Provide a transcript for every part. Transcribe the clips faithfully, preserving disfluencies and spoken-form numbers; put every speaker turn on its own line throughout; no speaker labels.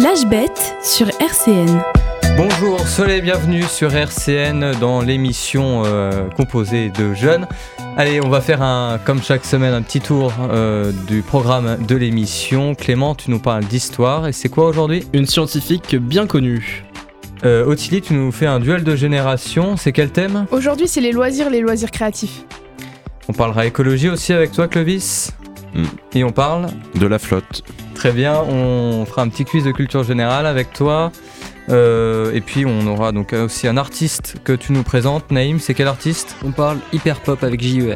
L'âge bête sur R C N.
Bonjour, soyez bienvenue sur R C N dans l'émission euh, composée de jeunes. Allez, on va faire un, comme chaque semaine, un petit tour euh, du programme de l'émission. Clément, tu nous parles d'histoire, et c'est quoi aujourd'hui ?
Une scientifique bien connue.
Euh, Ottilie, tu nous fais un duel de génération, c'est quel thème ?
Aujourd'hui, c'est les loisirs, les loisirs créatifs.
On parlera écologie aussi avec toi, Clovis.
Mm.
Et on parle
de la flotte.
Très bien, on fera un petit quiz de culture générale avec toi. Euh, et puis on aura donc aussi un artiste que tu nous présentes. Naïm, c'est quel artiste ?
On parle hyper pop avec J E R.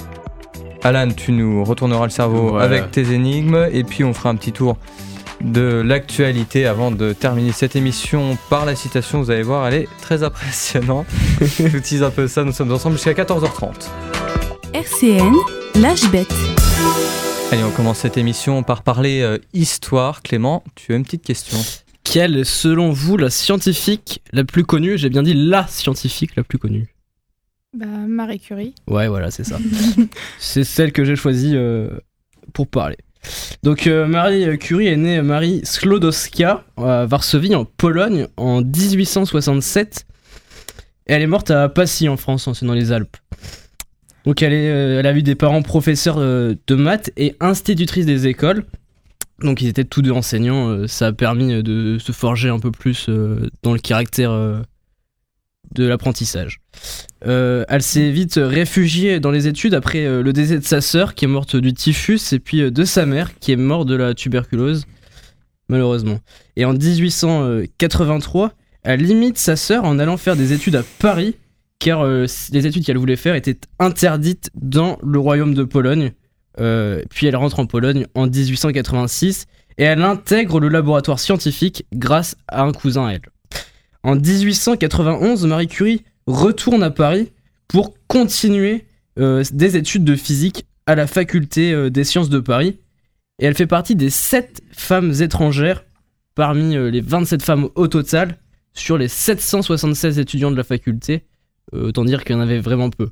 Alan, tu nous retourneras le cerveau voilà. avec tes énigmes. Et puis on fera un petit tour de l'actualité avant de terminer cette émission par la citation. Vous allez voir, elle est très impressionnante. Je vous tease un peu ça, nous sommes ensemble jusqu'à quatorze heures trente.
R C N, l'âge bête.
Allez, on commence cette émission par parler euh, histoire. Clément, tu as une petite question.
Quelle est selon vous la scientifique la plus connue ? J'ai bien dit la scientifique la plus connue.
Bah, Marie Curie.
Ouais, voilà, c'est ça. C'est celle que j'ai choisie euh, pour parler. Donc, euh, Marie Curie est née Marie Sklodowska à Varsovie, en Pologne, en dix-huit cent soixante-sept. Et elle est morte à Passy, en France, c'est dans les Alpes. Donc, elle, est, euh, elle a eu des parents professeurs euh, de maths et institutrices des écoles. Donc ils étaient tous deux enseignants, euh, ça a permis de se forger un peu plus euh, dans le caractère euh, de l'apprentissage. Euh, elle s'est vite réfugiée dans les études après euh, le décès de sa sœur qui est morte du typhus et puis euh, de sa mère qui est morte de la tuberculose, malheureusement. Et en dix-huit cent quatre-vingt-trois, elle limite sa sœur en allant faire des études à Paris car euh, les études qu'elle voulait faire étaient interdites dans le royaume de Pologne. Euh, puis elle rentre en Pologne en dix-huit cent quatre-vingt-six et elle intègre le laboratoire scientifique grâce à un cousin à elle. En dix-huit cent quatre-vingt-onze, Marie Curie retourne à Paris pour continuer euh, des études de physique à la faculté euh, des sciences de Paris et elle fait partie des sept femmes étrangères parmi euh, les vingt-sept femmes au total sur les sept cent soixante-seize étudiants de la faculté, euh, autant dire qu'il y en avait vraiment peu.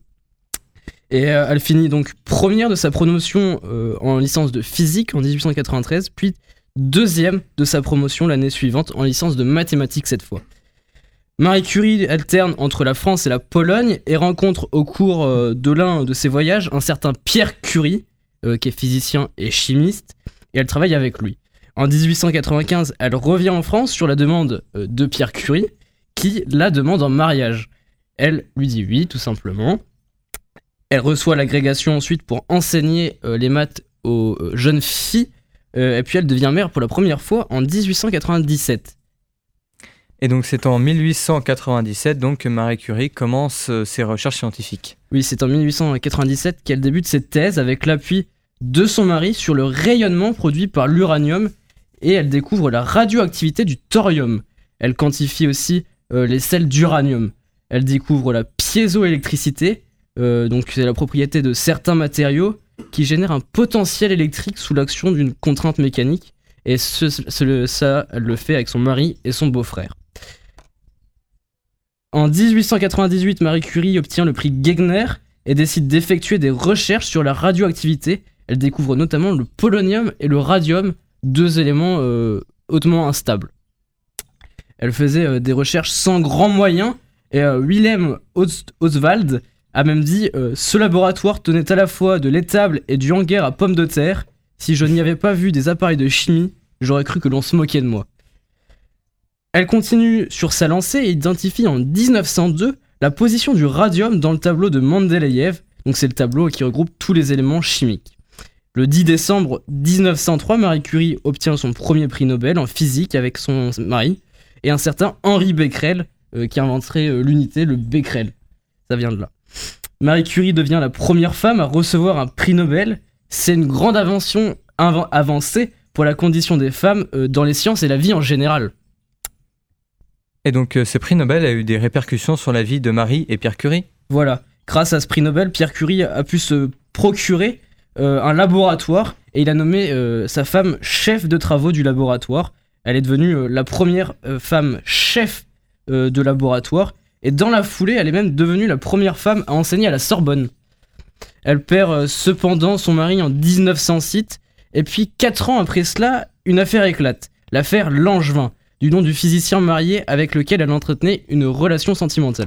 Et euh, elle finit donc première de sa promotion euh, en licence de physique en dix-huit cent quatre-vingt-treize, puis deuxième de sa promotion l'année suivante en licence de mathématiques cette fois. Marie Curie alterne entre la France et la Pologne et rencontre au cours euh, de l'un de ses voyages un certain Pierre Curie, euh, qui est physicien et chimiste, et elle travaille avec lui. En dix-huit cent quatre-vingt-quinze, elle revient en France sur la demande euh, de Pierre Curie, qui la demande en mariage. Elle lui dit oui, tout simplement. Elle reçoit l'agrégation ensuite pour enseigner euh, les maths aux euh, jeunes filles. Euh, et puis elle devient mère pour la première fois en dix-huit cent quatre-vingt-dix-sept.
Et donc c'est en dix-huit cent quatre-vingt-dix-sept donc, que Marie Curie commence euh, ses recherches scientifiques.
Oui, c'est en dix-huit cent quatre-vingt-dix-sept qu'elle débute ses thèses avec l'appui de son mari sur le rayonnement produit par l'uranium et elle découvre la radioactivité du thorium. Elle quantifie aussi euh, les sels d'uranium. Elle découvre la piézoélectricité. Euh, donc c'est la propriété de certains matériaux qui génèrent un potentiel électrique sous l'action d'une contrainte mécanique et ce, ce, ça elle le fait avec son mari et son beau-frère. En dix-huit cent quatre-vingt-dix-huit, Marie Curie obtient le prix Gegner et décide d'effectuer des recherches sur la radioactivité. Elle découvre notamment le polonium et le radium, deux éléments euh, hautement instables. Elle faisait euh, des recherches sans grands moyens et euh, Wilhelm Oswald a même dit euh, « Ce laboratoire tenait à la fois de l'étable et du hangar à pommes de terre. Si je n'y avais pas vu des appareils de chimie, j'aurais cru que l'on se moquait de moi. » Elle continue sur sa lancée et identifie en dix-neuf cent deux la position du radium dans le tableau de Mendeleïev. Donc c'est le tableau qui regroupe tous les éléments chimiques. Le dix décembre dix-neuf cent trois, Marie Curie obtient son premier prix Nobel en physique avec son mari et un certain Henri Becquerel euh, qui inventerait euh, l'unité, le Becquerel. Ça vient de là. Marie Curie devient la première femme à recevoir un prix Nobel. C'est une grande invention inv- avancée pour la condition des femmes euh, dans les sciences et la vie en général.
Et donc euh, ce prix Nobel a eu des répercussions sur la vie de Marie et Pierre Curie ?
Voilà. Grâce à ce prix Nobel, Pierre Curie a pu se procurer euh, un laboratoire et il a nommé euh, sa femme chef de travaux du laboratoire. Elle est devenue euh, la première euh, femme chef euh, de laboratoire. Et dans la foulée, elle est même devenue la première femme à enseigner à la Sorbonne. Elle perd euh, cependant son mari en dix-neuf cent six, et puis quatre ans après cela, une affaire éclate. l'affaire Langevin, du nom du physicien marié avec lequel elle entretenait une relation sentimentale.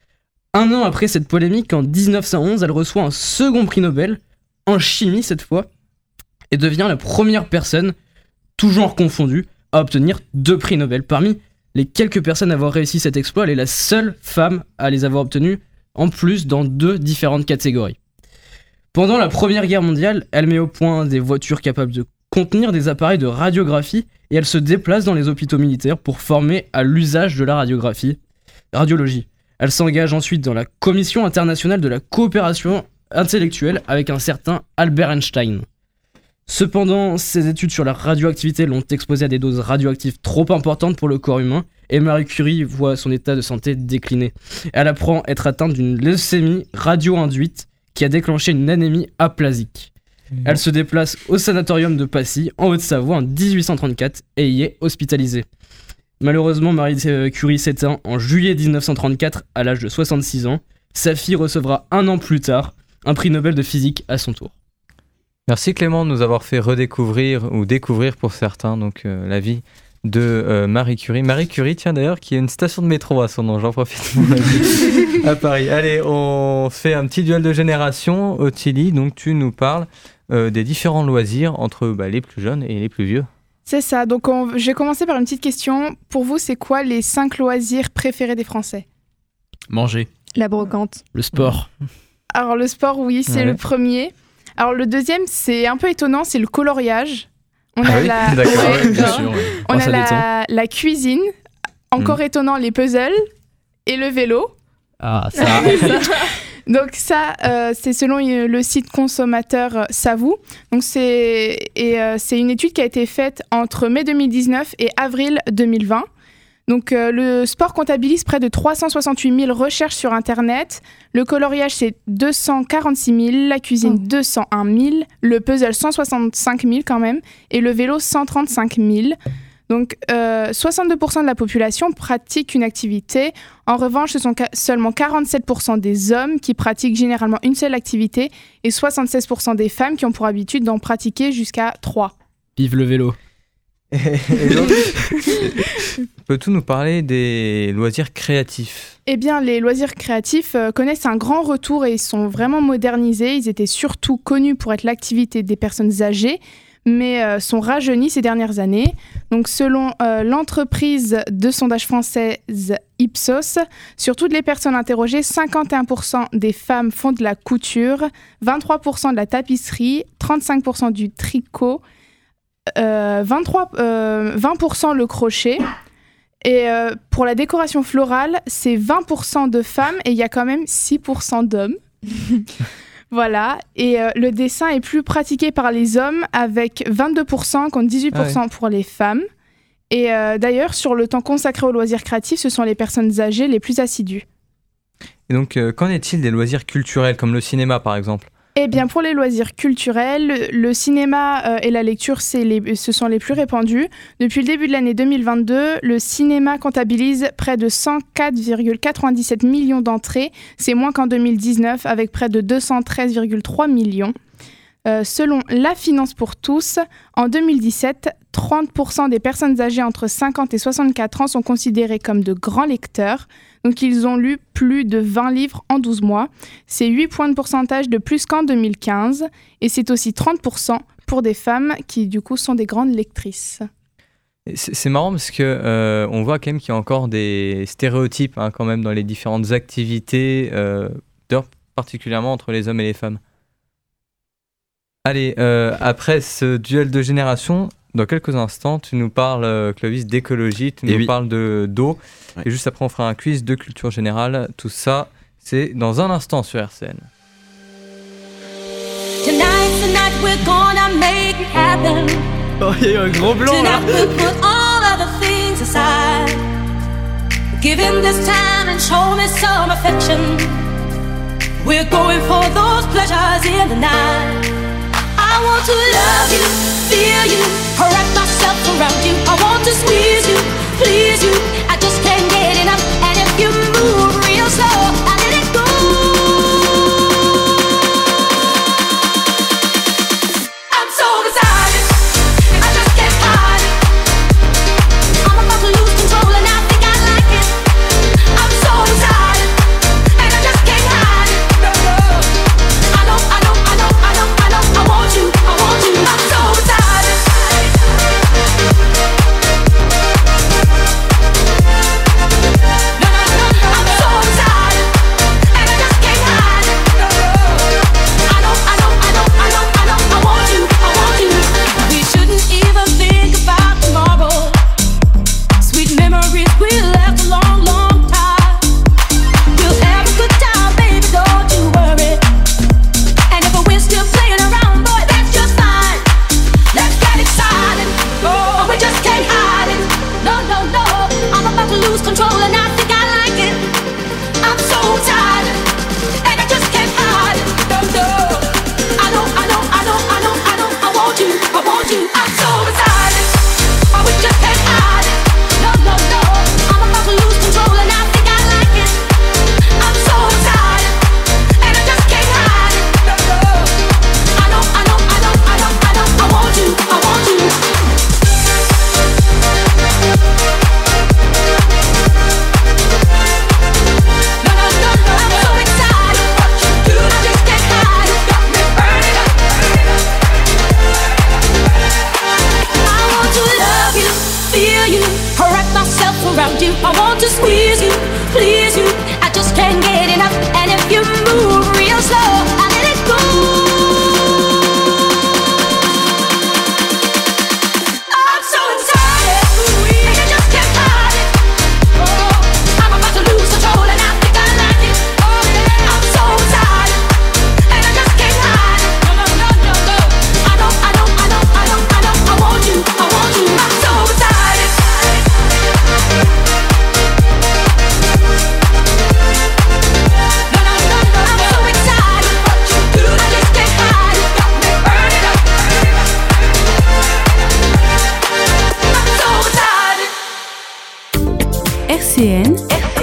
Un an après cette polémique, en dix-neuf cent onze, elle reçoit un second prix Nobel, en chimie cette fois, et devient la première personne, tout genre confondu, à obtenir deux prix Nobel. Parmi les quelques personnes à avoir réussi cet exploit, elle est la seule femme à les avoir obtenus, en plus dans deux différentes catégories. Pendant la Première Guerre mondiale, elle met au point des voitures capables de contenir des appareils de radiographie et elle se déplace dans les hôpitaux militaires pour former à l'usage de la radiographie, radiologie. Elle s'engage ensuite dans la Commission internationale de la coopération intellectuelle avec un certain Albert Einstein. Cependant, ses études sur la radioactivité l'ont exposée à des doses radioactives trop importantes pour le corps humain et Marie Curie voit son état de santé décliner. Elle apprend être atteinte d'une leucémie radio-induite qui a déclenché une anémie aplasique. Mmh. Elle se déplace au sanatorium de Passy, en Haute-Savoie, en dix-huit cent trente-quatre et y est hospitalisée. Malheureusement, Marie Curie s'éteint en juillet dix-neuf cent trente-quatre à l'âge de soixante-six ans. Sa fille recevra un an plus tard un prix Nobel de physique à son tour.
Merci Clément de nous avoir fait redécouvrir ou découvrir pour certains donc euh, la vie de euh, Marie Curie. Marie Curie, tiens d'ailleurs, qui a une station de métro à son nom, j'en profite pour le à Paris. Allez, on fait un petit duel de génération. Ottilie, donc tu nous parles euh, des différents loisirs entre bah, les plus jeunes et les plus vieux.
C'est ça, donc on... je vais commencer par une petite question. Pour vous, c'est quoi les cinq loisirs préférés des Français ?
Manger.
La brocante.
Le sport.
Alors le sport, oui, c'est ouais. le premier. Alors le deuxième, c'est un peu étonnant, c'est le coloriage. On
ah
a
oui
la,
D'accord,
ouais,
bien sûr. Ouais.
On
oh,
a la, la cuisine, encore mmh. étonnant les puzzles et le vélo.
Ah ça.
Donc ça, euh, c'est selon le site consommateur Savou. Donc c'est et euh, c'est une étude qui a été faite entre mai deux mille dix-neuf et avril deux mille vingt. Donc euh, le sport comptabilise près de trois cent soixante-huit mille recherches sur Internet. Le coloriage, c'est deux cent quarante-six mille. La cuisine, oh. deux cent un mille. Le puzzle, cent soixante-cinq mille quand même. Et le vélo, cent trente-cinq mille. Donc euh, soixante-deux pour cent de la population pratique une activité. En revanche, ce sont ca- seulement quarante-sept pour cent des hommes qui pratiquent généralement une seule activité et soixante-seize pour cent des femmes qui ont pour habitude d'en pratiquer jusqu'à trois.
Vive le vélo.
Et donc, peux-tu nous parler des loisirs créatifs ?
Eh bien, les loisirs créatifs euh, connaissent un grand retour et ils sont vraiment modernisés. Ils étaient surtout connus pour être l'activité des personnes âgées, mais euh, sont rajeunis ces dernières années. Donc, selon euh, l'entreprise de sondage française Ipsos, sur toutes les personnes interrogées, cinquante et un pour cent des femmes font de la couture, vingt-trois pour cent de la tapisserie, trente-cinq pour cent du tricot, Euh, vingt-trois, euh, vingt pour cent le crochet et euh, pour la décoration florale c'est vingt pour cent de femmes et il y a quand même six pour cent d'hommes. Voilà, et euh, le dessin est plus pratiqué par les hommes avec vingt-deux pour cent contre dix-huit pour cent ah ouais. pour les femmes et euh, d'ailleurs sur le temps consacré aux loisirs créatifs ce sont les personnes âgées les plus assidues.
Et donc euh, qu'en est-il des loisirs culturels comme le cinéma par exemple ?
Eh bien, pour les loisirs culturels, le, le cinéma euh, et la lecture, c'est les, ce sont les plus répandus. Depuis le début de l'année deux mille vingt-deux, le cinéma comptabilise près de cent quatre virgule quatre-vingt-dix-sept millions d'entrées. C'est moins qu'en deux mille dix-neuf, avec près de deux cent treize virgule trois millions. Euh, selon La Finance pour tous, en deux mille dix-sept, trente pour cent des personnes âgées entre cinquante et soixante-quatre ans sont considérées comme de grands lecteurs. Donc ils ont lu plus de vingt livres en douze mois. C'est huit points de pourcentage de plus qu'en deux mille quinze. Et c'est aussi trente pour cent pour des femmes qui du coup sont des grandes lectrices.
C'est, c'est marrant parce que euh, on voit quand même qu'il y a encore des stéréotypes hein, quand même dans les différentes activités, euh, particulièrement entre les hommes et les femmes. Allez, euh, après ce duel de génération, dans quelques instants, tu nous parles, euh, Clovis, d'écologie, tu nous oui. parles de, d'eau, ouais. et juste après on fera un quiz de culture générale. Tout ça, c'est dans un instant sur R C N.
Tonight's the night we're gonna make it happen.
Oh, il y a eu un gros blanc là.
Tonight we'll put all other things aside. Give him this time and show me some affection. We're going for those pleasures in the night. I want to love you, feel you, wrap myself around you. I want to squeeze you, please you. I just can't get enough. And if you move real slow, I let it go. I'm so beside it, I just can't hide it.
C N,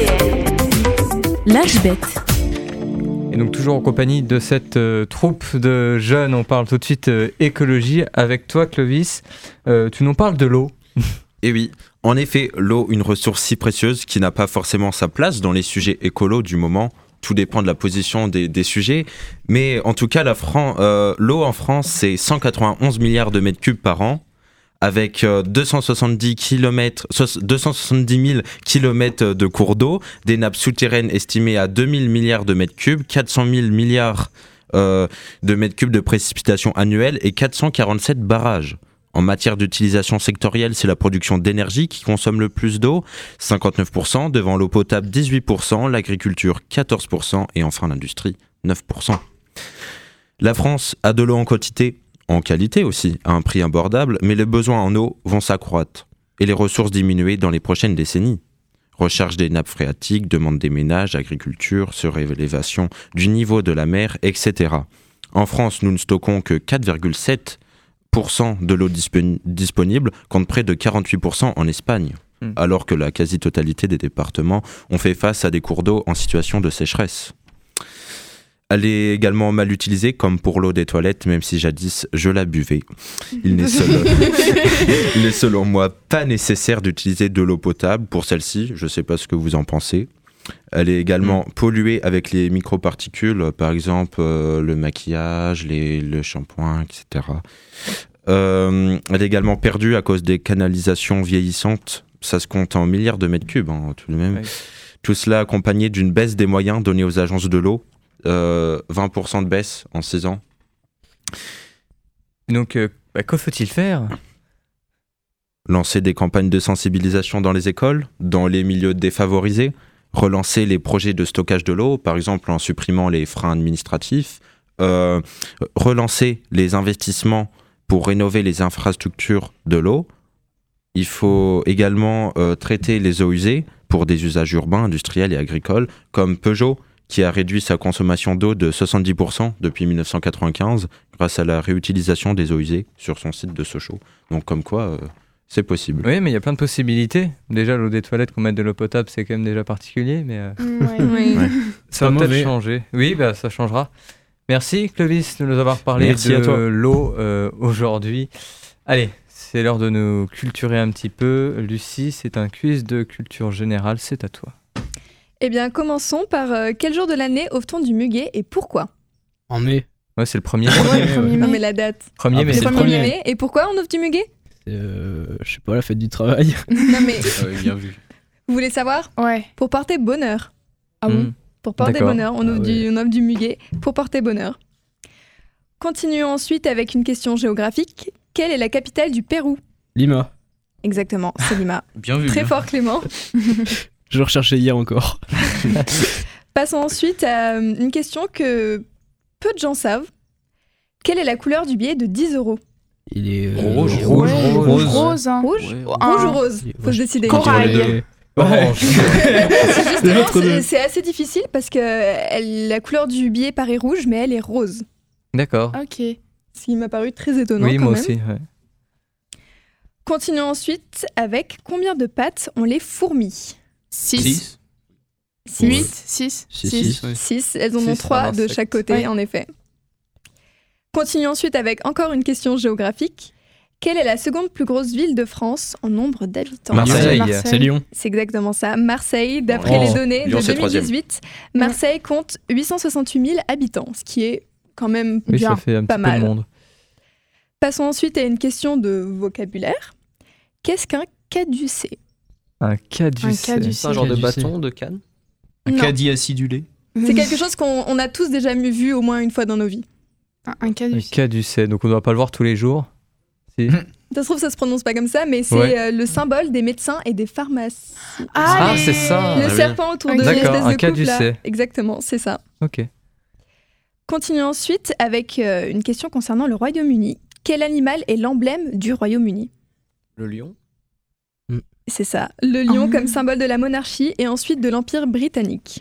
l'âge bête.
Et donc toujours en compagnie de cette euh, troupe de jeunes, on parle tout de suite euh, écologie avec toi Clovis. Euh, tu nous parles de l'eau.
Et oui, en effet, l'eau, une ressource si précieuse qui n'a pas forcément sa place dans les sujets écolos du moment. Tout dépend de la position des, des sujets. Mais en tout cas, la Fran- euh, l'eau en France, c'est cent quatre-vingt-onze milliards de mètres cubes par an, avec euh, deux cent soixante-dix kilomètres, deux cent soixante-dix mille kilomètres de cours d'eau, des nappes souterraines estimées à deux mille milliards de mètres cubes, quatre cent mille milliards euh, de mètres cubes de précipitations annuelles et quatre cent quarante-sept barrages. En matière d'utilisation sectorielle, c'est la production d'énergie qui consomme le plus d'eau, cinquante-neuf pour cent, devant l'eau potable dix-huit pour cent, l'agriculture quatorze pour cent et enfin l'industrie neuf pour cent. La France a de l'eau en quantité, en qualité aussi, à un prix abordable, mais les besoins en eau vont s'accroître et les ressources diminuer dans les prochaines décennies. Recharge des nappes phréatiques, demande des ménages, agriculture, surélévation du niveau de la mer, et cetera. En France, nous ne stockons que quatre virgule sept pour cent de l'eau dispon- disponible, contre près de quarante-huit pour cent en Espagne, mmh. alors que la quasi-totalité des départements ont fait face à des cours d'eau en situation de sécheresse. Elle est également mal utilisée, comme pour l'eau des toilettes, même si jadis je la buvais. Il n'est, selon... Il n'est selon moi pas nécessaire d'utiliser de l'eau potable pour celle-ci, je ne sais pas ce que vous en pensez. Elle est également mmh. polluée avec les microparticules, par exemple euh, le maquillage, les, le shampoing, et cetera. Euh, elle est également perdue à cause des canalisations vieillissantes. Ça se compte en milliards de mètres cubes, hein, tout de même. Oui. Tout cela accompagné d'une baisse des moyens donnés aux agences de l'eau, euh, vingt pour cent de baisse en six ans.
Donc, euh, bah, que faut-il faire ?
Lancer des campagnes de sensibilisation dans les écoles, dans les milieux défavorisés, relancer les projets de stockage de l'eau, par exemple en supprimant les freins administratifs, euh, relancer les investissements pour rénover les infrastructures de l'eau. Il faut également euh, traiter les eaux usées pour des usages urbains, industriels et agricoles, comme Peugeot, qui a réduit sa consommation d'eau de soixante-dix pour cent depuis dix-neuf cent quatre-vingt-quinze grâce à la réutilisation des eaux usées sur son site de Sochaux. Donc comme quoi... Euh, c'est possible.
Oui, mais il y a plein de possibilités. Déjà, l'eau des toilettes, qu'on mette de l'eau potable, c'est quand même déjà particulier, mais euh...
ouais. Oui.
Ouais. Ça va
Pas
peut-être
mauvais.
changer. Oui, bah, ça changera. Merci Clovis de nous avoir parlé
Merci
de
à toi.
l'eau euh, aujourd'hui. Allez, c'est l'heure de nous culturer un petit peu. Lucie, c'est un quiz de culture générale, c'est à toi.
Eh bien, commençons par euh, quel jour de l'année offre-t-on du muguet et pourquoi ?
En mai.
Ouais, c'est le premier.
Ouais, le premier
Non,
mai.
mais la date.
Premier,
Ah,
mais
c'est
c'est
Le
le
premier
premier.
mai. Et pourquoi on offre du muguet ?
Euh, je sais pas, la fête du travail.
Non, mais
Euh, bien vu.
vous voulez savoir ?
Ouais.
Pour porter bonheur.
Ah bon
Mmh.
Pour porter
D'accord.
bonheur, on offre,
Ah ouais.
du, on offre du muguet pour porter bonheur. Continuons ensuite avec une question géographique. Quelle est la capitale du Pérou ?
Lima.
Exactement, c'est Lima.
Bien vu.
Très fort Clément.
Je le recherchais hier encore.
Passons ensuite à euh, une question que peu de gens savent. Quelle est la couleur du billet de dix euros ?
Il est euh,
Rouge,
Ouais,
rouge,
rouge,
rose.
rose. hein.
Rouge
Ouais,
Rouge
un-
ou rose ? Faut se décider.
Corail.
Ouais.
Orange.
C'est justement,
l'autre
c'est-
deux.
c'est assez difficile parce que elle- la couleur du billet paraît rouge, mais elle est rose.
D'accord.
Ok.
Ce qui m'a paru très étonnant
Oui,
quand
moi
même.
aussi. Ouais.
Continuons ensuite avec combien de pattes ont les fourmis ?
six.
Six.
huit. six.
Six,
six.
six.
Six, elles en
Six,
ont
un
trois de
insecte.
chaque côté,
Ouais.
en effet. Continuons ensuite avec encore une question géographique. Quelle est la seconde plus grosse ville de France en nombre d'habitants ?
Marseille.
Marseille.
C'est Lyon.
C'est exactement ça. Marseille, d'après
Oh.
les données
Lyon,
de
c'est
deux mille dix-huit, Marseille compte huit cent soixante-huit mille habitants, ce qui est quand même
Oui,
bien.
ça fait un
pas
petit peu
mal.
de monde.
Passons ensuite à une question de vocabulaire. Qu'est-ce qu'un caducée ?
Un caducée.
Un caducée.
C'est un genre de
Caducée.
bâton, de canne.
Un
Non.
caddie acidulé.
C'est quelque chose qu'on on a tous déjà vu au moins une fois dans nos vies.
Un, un
Un
caducé.
caducée. Donc on ne doit pas le voir tous les jours. Si.
Ça se trouve, ça se prononce pas comme ça, mais c'est
Ouais.
euh, le symbole des médecins et des pharmacies.
Ah,
les-
c'est ça.
le
Ah oui.
serpent autour de
Ok.
l'espèce
D'accord,
de
un
coupe, là.
caducée.
Exactement, c'est ça.
Ok.
Continuons ensuite avec euh, une question concernant le Royaume-Uni. Quel animal est l'emblème du Royaume-Uni ?
Le lion.
C'est ça, le lion
Ah.
comme symbole de la monarchie et ensuite de l'Empire britannique.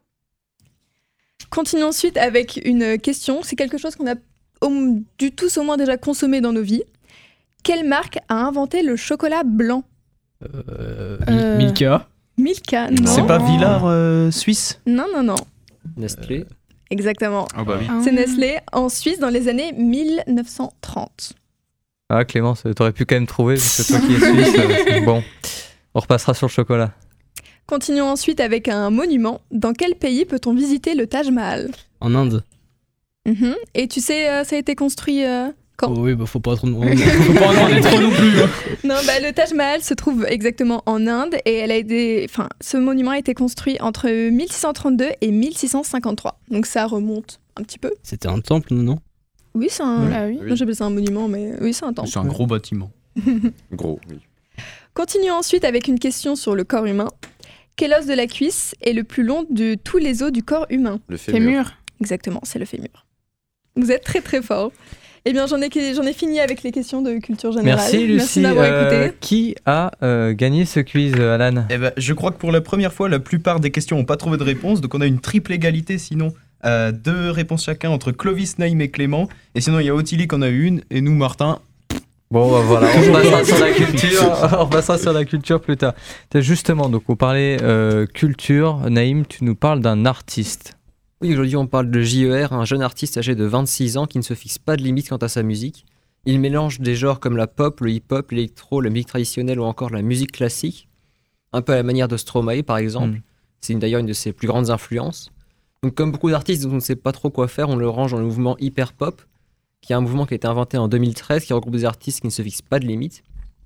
Continuons ensuite avec une question. C'est quelque chose qu'on a au- dû tous au moins déjà consommer dans nos vies. Quelle marque a inventé le chocolat blanc ?
Euh,
Euh.
Milka.
Milka, non.
C'est pas Villars euh, suisse?
Non, non, non.
Nestlé.
Exactement.
Ah bah oui.
Ah.
C'est Nestlé en Suisse dans les années mille neuf cent trente.
Ah, Clémence, t'aurais pu quand même trouver, parce que toi qui es suisse. euh, bon, on repassera sur le chocolat.
Continuons ensuite avec un monument. Dans quel pays peut-on visiter le Taj Mahal?
En Inde.
Mhm. Et tu sais, euh, ça a été construit euh, quand?
Oh oui, bah faut pas trop demander. Faut pas en demander trop non plus. hein.
Non, bah, le Taj Mahal se trouve exactement en Inde et elle a été, enfin, ce monument a été construit entre mille six cent trente-deux et mille six cent cinquante-trois. Donc ça remonte un petit peu.
C'était un temple, non?
Oui, c'est un.
Ah oui.
Non, j'appelle ça un monument, mais oui, c'est un temple.
C'est un gros bâtiment.
Gros, oui.
Continuons ensuite avec une question sur le corps humain. Quel os de la cuisse est le plus long de tous les os du corps humain?
Le fémur.
Fémur.
Exactement, c'est le fémur. Vous êtes très très fort. Eh bien, j'en ai, j'en ai fini avec les questions de culture générale.
Merci Lucie.
Merci d'avoir
Euh,
écouté.
qui a euh, gagné ce quiz, euh, Alan?
Eh ben, je crois que pour la première fois, la plupart des questions n'ont pas trouvé de réponse, donc on a une triple égalité sinon. Euh, deux réponses chacun entre Clovis, Naïm et Clément. Et sinon, il y a Ottilie qui en a une, et nous, Martin.
Bon, bah, voilà, on repassera sur la culture. On repassera sur la culture plus tard. T'as justement, donc on parlait euh, culture. Naïm, tu nous parles d'un artiste.
Oui, aujourd'hui on parle de J E R, un jeune artiste âgé de vingt-six ans qui ne se fixe pas de limite quant à sa musique. Il mélange des genres comme la pop, le hip-hop, l'électro, la musique traditionnelle ou encore la musique classique, un peu à la manière de Stromae par exemple.
Mm.
C'est une- d'ailleurs une de ses plus grandes influences. Donc comme beaucoup d'artistes dont on ne sait pas trop quoi faire, on le range dans le mouvement hyper-pop, qui est un mouvement qui a été inventé en deux mille treize, qui regroupe des artistes qui ne se fixent pas de limite,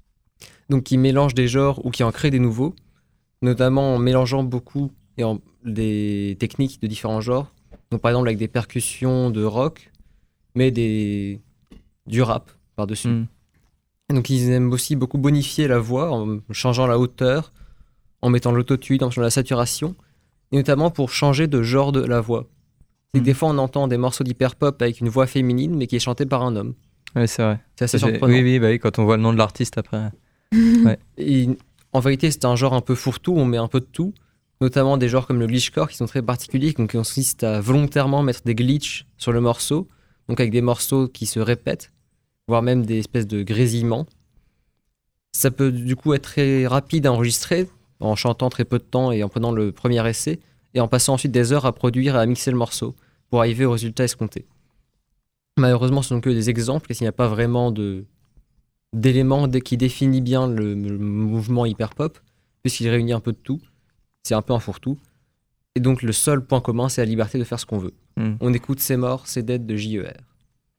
donc qui mélangent des genres ou qui en créent des nouveaux, notamment en mélangeant beaucoup et en, des techniques de différents genres. Donc par exemple avec des percussions de rock, mais des, du rap par-dessus.
Mm.
Et donc ils aiment aussi beaucoup bonifier la voix en changeant la hauteur, en mettant l'autotune, en changeant la saturation, et notamment pour changer de genre de la voix. C'est que
Mm.
des fois on entend des morceaux d'hyper-pop avec une voix féminine, mais qui est chantée par un homme.
Oui, c'est vrai.
C'est assez
J'ai-
surprenant.
Oui, oui, bah oui, quand on voit le nom de l'artiste après.
Et en vérité, c'est un genre un peu fourre-tout, on met un peu de tout, notamment des genres comme le glitchcore qui sont très particuliers, donc qui consistent à volontairement mettre des glitches sur le morceau, donc avec des morceaux qui se répètent, voire même des espèces de grésillements. Ça peut du coup être très rapide à enregistrer, en chantant très peu de temps et en prenant le premier essai, et en passant ensuite des heures à produire et à mixer le morceau, pour arriver au résultat escompté. Malheureusement, ce ne sont que des exemples, parce qu'il n'y a pas vraiment de d'éléments dé- qui définit bien le, le mouvement hyper-pop, puisqu'il réunit un peu de tout. C'est un peu un fourre-tout. Et donc, le seul point commun, c'est la liberté de faire ce qu'on veut.
Mm.
On écoute C'est mort, c'est dead de J E R.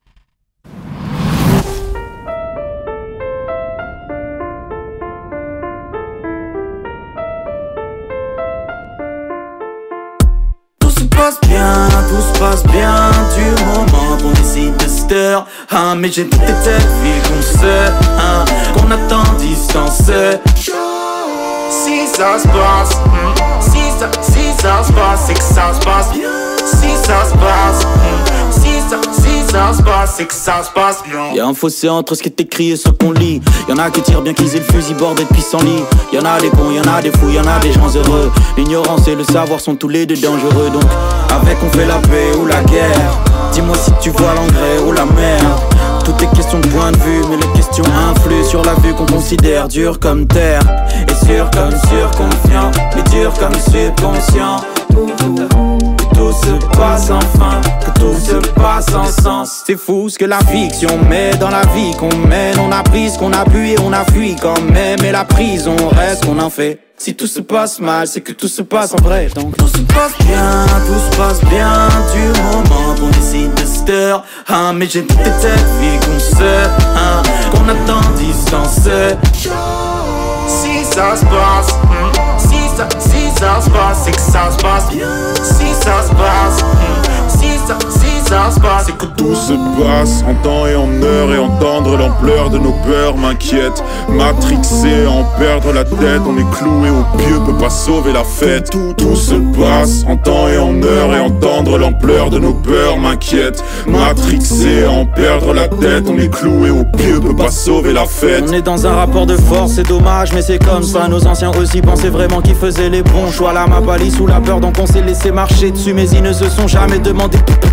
Tout se passe bien, tout se passe bien du moment qu'on décide de se taire. Ah, mais j'ai toutes les têtes vies qu'on sait, hein, qu'on attend distancé. Si ça se passe, hmm, si ça, si ça se passe, c'est que ça se passe bien. Si ça se passe, hmm, si ça, si ça se passe, c'est que ça se passe bien. Y'a un fossé entre ce qui est écrit et ce qu'on lit. Y'en a qui tirent bien qu'ils aient le fusil bordé de pissenlit. Y'en a des cons, y'en a des fous, y'en a des gens heureux. L'ignorance et le savoir sont tous les deux dangereux. Donc avec on fait la paix ou la guerre. Dis-moi si tu vois l'engrais ou la merde. Tout est question de point de vue, mais les questions influent sur la vue qu'on considère dure comme terre. Et sûr comme surconfiant, mais dur comme subconscient. Que tout se passe enfin, que tout se passe en sens. C'est fou ce que la fiction met dans la vie qu'on mène. On a pris ce qu'on a bu et on a fui quand même. Et la prison reste qu'on en fait. Si tout se passe mal, c'est que tout se passe en vrai. Donc tout se passe bien, tout se passe bien du moment qu'on décide de se taire. Ah, mais j'ai toutes les têtes vies qu'on sait, hein, qu'on attend distancé. Si ça se passe, hmm, si ça, si ça se passe, c'est que ça se passe bien. Si ça se passe, hmm, si ça, si ça se passe, c'est que
Tout se passe en temps et en heure, et entendre l'ampleur de nos peurs m'inquiète. Matrixé, en perdre la tête, on est cloué au pieu, peut pas sauver la fête. Tout, tout se passe en temps et en heure, et entendre l'ampleur de nos peurs m'inquiète. Matrixé, en perdre la tête, on est cloué au pieu, peut pas sauver la fête.
On est dans un rapport de force, c'est dommage, mais c'est comme ça. Nos anciens aussi pensaient vraiment qu'ils faisaient les bons choix. La map sous la peur, donc on s'est laissé marcher dessus. Mais ils ne se sont jamais demandé pourquoi.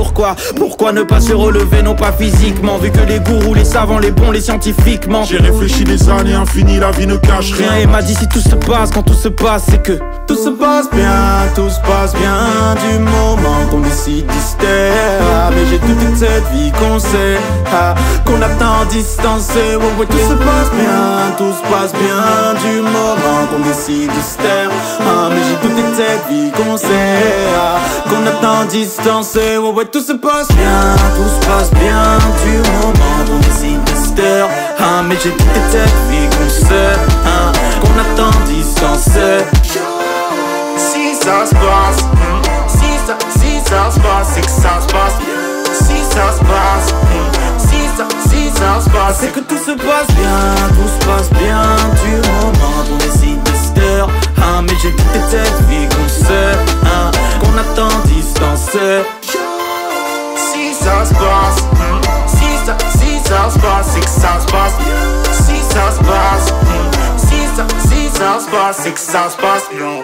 pourquoi Pourquoi ne pas se relever, non pas physiquement, vu que les gourous, les savants, les bons, les scientifiques mentent.
J'ai réfléchi des années infinies, la vie ne cache rien.
Et m'a dit si tout se passe, quand tout se passe, c'est que tout se passe bien, tout se passe bien du moment qu'on décide d'y se taire. Mais j'ai toute cette vie qu'on sait, ah, qu'on a tant distancé. Ouais, ouais, tout se passe bien, tout se passe bien du moment qu'on décide de se taire. Ah, mais j'ai toute cette vie qu'on sait, ah, qu'on a tant distancé. Ouais, ouais, tout se passe bien, tout se passe bien du moment qu'on décide de se taire. Ah, mais j'ai toute cette vie qu'on sait, ah, qu'on a tant distancé. Si ça se passe, si ça, si ça se passe, c'est que ça se passe. Si ça se passe, si ça, si ça se passe, c'est que tout se passe bien, tout se passe bien du moment qu'on décide de se taire. Ah, mais j'ai toute cette vie qu'on sait, ah, qu'on a tant distancé. Si ça se passe, si ça, si ça se passe, c'est que ça se passe. Si ça se passe, si ça, si ça se passe, c'est que ça se passe bien.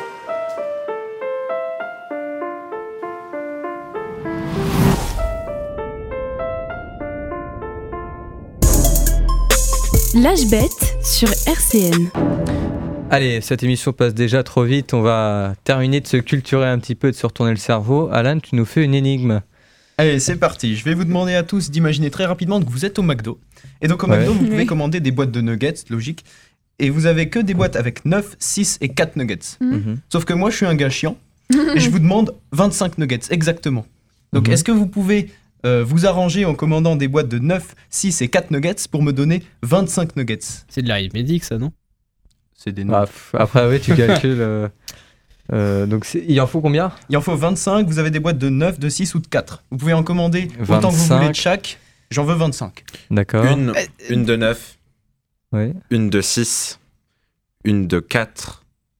L'âge bête sur R C N.
Allez, cette émission passe déjà trop vite. On va terminer de se culturer un petit peu, de se retourner le cerveau. Alan, tu nous fais une énigme.
Allez, c'est parti. Je vais vous demander à tous d'imaginer très rapidement que vous êtes au McDo. Et donc au
Ouais.
McDo, vous pouvez
Oui.
commander des boîtes de nuggets, logique. Et vous avez que des boîtes avec neuf, six et quatre nuggets.
Mhm.
Sauf que moi, je suis un gars chiant. Et je vous demande vingt-cinq nuggets, exactement. Donc
Mhm.
est-ce que vous pouvez euh, vous arranger en commandant des boîtes de neuf, six et quatre nuggets pour me donner vingt-cinq nuggets?
C'est de l'arithmétique, ça, non?
C'est des
Ah, pff, après, oui, tu calcules. euh, euh, donc, c'est- il en faut combien?
Il en faut vingt-cinq, vous avez des boîtes de neuf, de six ou de quatre. Vous pouvez en commander autant que vous voulez de chaque. J'en veux vingt-cinq.
D'accord.
Une, une de neuf,
Oui.
une de six, une de quatre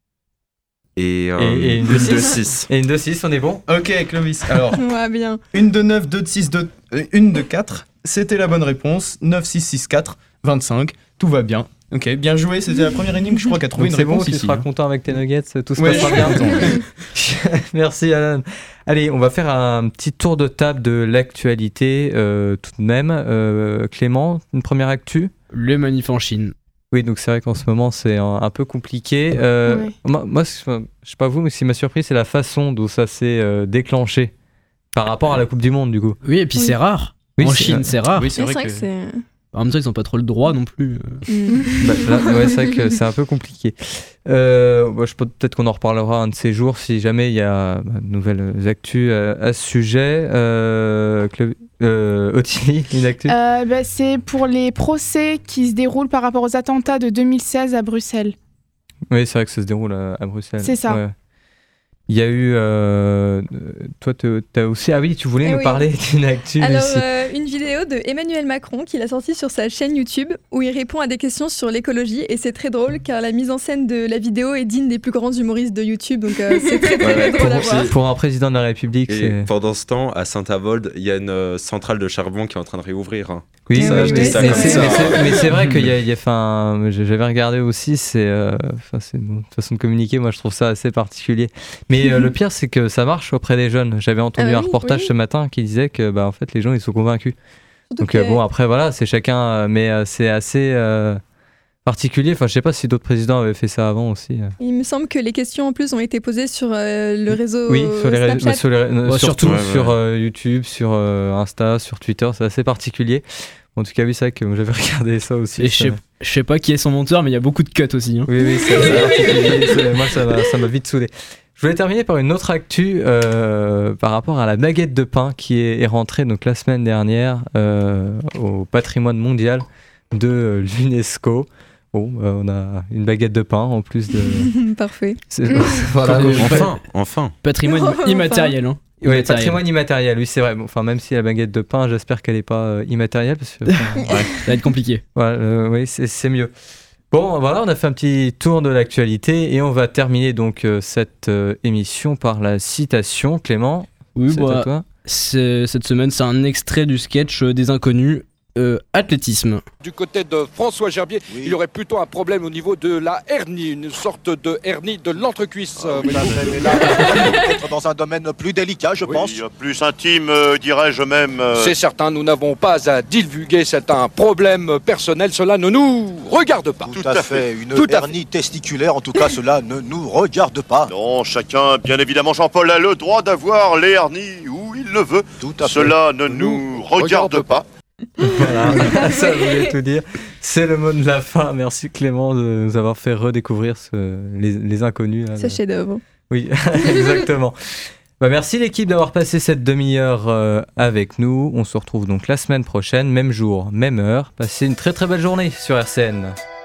et, euh,
Et- et une de
de
six.
six.
Et une de six, on est bon?
Ok, Clovis. Alors,
Ouais, bien.
une de neuf, deux de six, deux, euh, une de quatre. C'était la bonne réponse. neuf, six, six, quatre, vingt-cinq. Tout va bien. Ok, bien joué. C'était la première énigme, je crois, qu'a trouvé
Donc
une
c'est bon,
réponse
tu
ici.
seras content avec tes nuggets, tout se
Ouais,
passera
je
bien.
suis content.
Merci Alan. Allez, on va faire un petit tour de table de l'actualité euh, tout de même. Euh, Clément, une première actu?
Les manifs en Chine.
Oui, donc c'est vrai qu'en ce moment c'est un, un peu compliqué. Euh,
Ouais.
Moi, moi, je sais pas vous, mais ce qui m'a surpris, c'est la façon dont ça s'est euh, déclenché par rapport à la Coupe du Monde, du coup.
Oui, et puis
Oui.
c'est rare.
Oui,
en
c'est-
Chine, c'est rare.
Oui,
C'est vrai que c'est.
En même temps, ils ont pas trop le droit non plus. euh.
Bah, là, ouais, c'est vrai que c'est un peu compliqué. Euh, bah, je peux peut-être qu'on en reparlera un de ces jours si jamais il y a bah, de nouvelles actus à, à ce sujet. Euh, Clo- euh, Ottilie, une actu.
Euh, bah, c'est pour les procès qui se déroulent par rapport aux attentats de deux mille seize à Bruxelles.
Oui, c'est vrai que ça se déroule à, à Bruxelles.
C'est ça.
Ouais. Il y a eu. Euh, toi, te- t'as aussi. Ah oui, tu voulais
Eh
nous
oui.
parler d'une actu.
Alors,
aussi.
euh, une vidéo de Emmanuel Macron qu'il a sortie sur sa chaîne YouTube où il répond à des questions sur l'écologie et c'est très drôle car la mise en scène de la vidéo est digne des plus grands humoristes de YouTube donc euh, c'est très très,
Ouais,
drôle à
pour,
voir.
pour un président de la République,
Et
c'est.
pendant ce temps, à Saint-Avold, il y a une euh, centrale de charbon qui est en train de réouvrir. hein.
Oui,
Eh
ça,
oui,
je dis
oui,
ça
c'est
comme
vrai.
ça. Mais c'est- mais c'est vrai qu'il y a, il y a enfin, j'avais regardé aussi, c'est, euh, enfin, c'est une façon de communiquer. Moi, je trouve ça assez particulier. Mais euh, le pire, c'est que ça marche auprès des jeunes. J'avais entendu
Ah bah
un
oui,
reportage
oui.
ce matin qui disait que, bah, en fait, les gens ils sont convaincus.
Surtout
Donc
que-
euh, bon, après voilà, c'est chacun, euh, mais euh, c'est assez euh, particulier. Enfin, je sais pas si d'autres présidents avaient fait ça avant aussi. euh.
Il me semble que les questions en plus ont été posées sur euh, le réseau
Oui, sur les réseaux,
Snapchat.
bah, sur les ré- euh,
Ouais,
surtout
surtout.
Ouais, ouais.
sur euh, YouTube, sur euh, Insta, sur Twitter, c'est assez particulier. En tout cas, oui, c'est vrai que j'avais regardé ça aussi.
Et je
ça-
sais, je sais pas qui est son monteur, mais il y a beaucoup de cuts aussi. hein.
Oui, oui, c'est assez particulier. C'est- Moi, ça m'a, ça m'a vite saoulé. Je voulais terminer par une autre actu euh, par rapport à la baguette de pain qui est, est rentrée donc, la semaine dernière euh, au patrimoine mondial de l'UNESCO. Bon, euh, on a une baguette de pain en plus de.
Parfait.
C'est- voilà,
Comme-
donc,
Enfin, enfin.
Patrimoine
Enfin.
immatériel. Hein.
ouais,
Immatériel.
patrimoine immatériel, oui, c'est vrai. Bon, enfin, même si la baguette de pain, j'espère qu'elle n'est pas euh, immatérielle. Parce que, enfin, ouais.
Ça va être compliqué.
Voilà, euh, oui, c'est, c'est mieux. Bon, voilà, on a fait un petit tour de l'actualité et on va terminer donc euh, cette euh, émission par la citation. Clément,
Oui,
c'est
bah,
à toi.
c'est- cette semaine, c'est un extrait du sketch euh, des Inconnus. euh, athlétisme.
Du côté de François Gerbier, oui. il y aurait plutôt un problème au niveau de la hernie, une sorte de hernie de l'entrecuisse.
Euh, oui, là, là, peut-être dans un domaine plus délicat, je oui, pense.
Plus intime, euh, dirais-je même. Euh...
C'est certain, nous n'avons pas à divulguer, c'est un problème personnel, cela ne nous regarde pas.
Tout, Tout à fait, une Tout hernie fait. testiculaire, en tout cas, cela ne nous regarde pas.
Non, chacun, bien évidemment, Jean-Paul a le droit d'avoir les hernies où il le veut.
Tout à
cela
fait.
ne nous, nous regarde, regarde pas.
Voilà, ça voulait tout dire. C'est le mot de la fin. Merci Clément de nous avoir fait redécouvrir ce, les, les inconnus.
Ce chef-d'œuvre.
Oui, exactement. Bah, merci l'équipe d'avoir passé cette demi-heure euh, avec nous. On se retrouve donc la semaine prochaine, même jour, même heure. Passez une très très belle journée sur R C N.